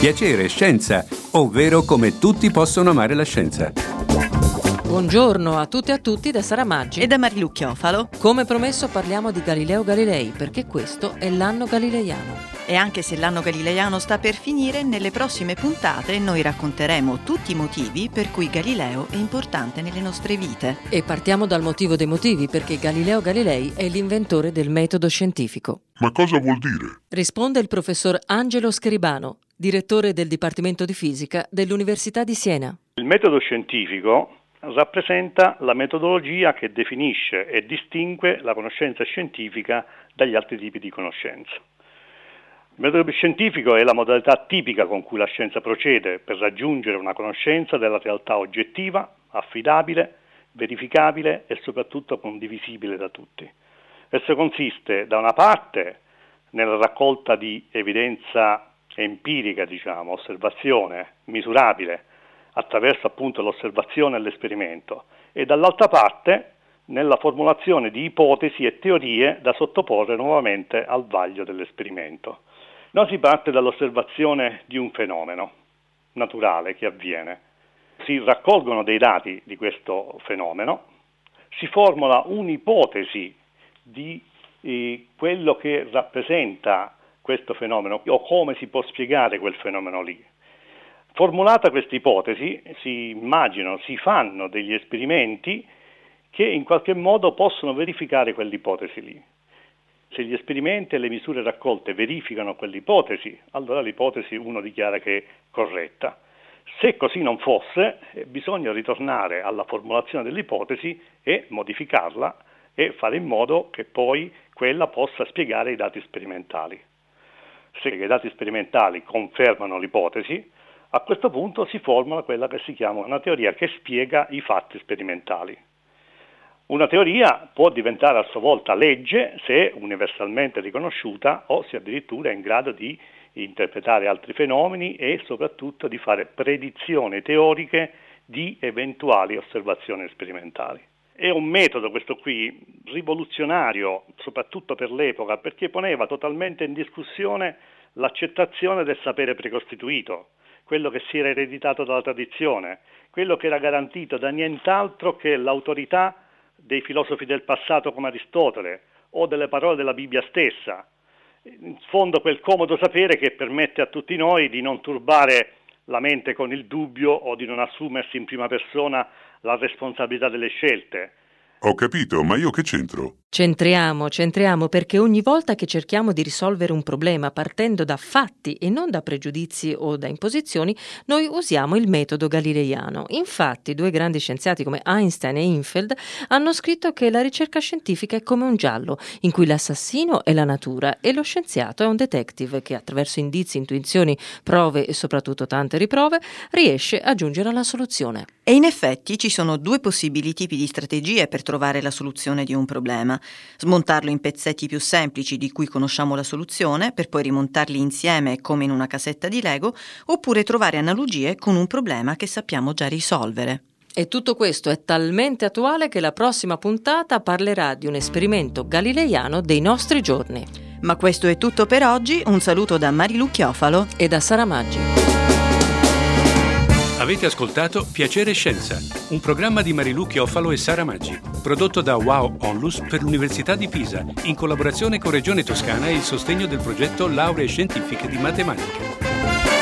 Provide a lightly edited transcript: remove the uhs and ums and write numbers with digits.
Piacere Scienza, ovvero come tutti possono amare la scienza. Buongiorno a tutte e a tutti da Sara Maggi e da Marilu Chiofalo. Come promesso parliamo di Galileo Galilei, perché questo è l'anno galileiano. E anche se l'anno galileiano sta per finire, nelle prossime puntate noi racconteremo tutti i motivi per cui Galileo è importante nelle nostre vite. E partiamo dal motivo dei motivi, perché Galileo Galilei è l'inventore del metodo scientifico. Ma cosa vuol dire? Risponde il professor Angelo Scribano, direttore del Dipartimento di Fisica dell'Università di Siena. Il metodo scientifico rappresenta la metodologia che definisce e distingue la conoscenza scientifica dagli altri tipi di conoscenza. Il metodo scientifico è la modalità tipica con cui la scienza procede per raggiungere una conoscenza della realtà oggettiva, affidabile, verificabile e soprattutto condivisibile da tutti. Esso consiste da una parte nella raccolta di evidenza empirica, osservazione, misurabile, attraverso appunto l'osservazione e l'esperimento, e dall'altra parte nella formulazione di ipotesi e teorie da sottoporre nuovamente al vaglio dell'esperimento. Non si parte dall'osservazione di un fenomeno naturale che avviene. Si raccolgono dei dati di questo fenomeno, si formula un'ipotesi di quello che rappresenta questo fenomeno o come si può spiegare quel fenomeno lì. Formulata questa ipotesi, si fanno degli esperimenti che in qualche modo possono verificare quell'ipotesi lì. Se gli esperimenti e le misure raccolte verificano quell'ipotesi, allora l'ipotesi uno dichiara che è corretta. Se così non fosse, bisogna ritornare alla formulazione dell'ipotesi e modificarla e fare in modo che poi quella possa spiegare i dati sperimentali. Se i dati sperimentali confermano l'ipotesi, a questo punto si formula quella che si chiama una teoria che spiega i fatti sperimentali. Una teoria può diventare a sua volta legge se è universalmente riconosciuta o se addirittura è in grado di interpretare altri fenomeni e soprattutto di fare predizioni teoriche di eventuali osservazioni sperimentali. È un metodo, questo qui, rivoluzionario, soprattutto per l'epoca, perché poneva totalmente in discussione l'accettazione del sapere precostituito, quello che si era ereditato dalla tradizione, quello che era garantito da nient'altro che l'autorità dei filosofi del passato come Aristotele o delle parole della Bibbia stessa. In fondo quel comodo sapere che permette a tutti noi di non turbare la mente con il dubbio o di non assumersi in prima persona la responsabilità delle scelte. Ho capito, ma io che c'entro? Centriamo, perché ogni volta che cerchiamo di risolvere un problema partendo da fatti e non da pregiudizi o da imposizioni, noi usiamo il metodo galileiano. Infatti, due grandi scienziati come Einstein e Infeld hanno scritto che la ricerca scientifica è come un giallo, in cui l'assassino è la natura e lo scienziato è un detective che attraverso indizi, intuizioni, prove e soprattutto tante riprove riesce a giungere alla soluzione. E in effetti ci sono due possibili tipi di strategie per trovare la soluzione di un problema. Smontarlo in pezzetti più semplici di cui conosciamo la soluzione per poi rimontarli insieme come in una casetta di Lego, oppure trovare analogie con un problema che sappiamo già risolvere. E tutto questo è talmente attuale che la prossima puntata parlerà di un esperimento galileiano dei nostri giorni. Ma questo è tutto per oggi, un saluto da Marilu Chiofalo e da Sara Maggi. Avete ascoltato Piacere Scienza, un programma di Marilu Chiofalo e Sara Maggi, prodotto da Wow Onlus per l'Università di Pisa, in collaborazione con Regione Toscana e il sostegno del progetto Lauree Scientifiche di Matematica.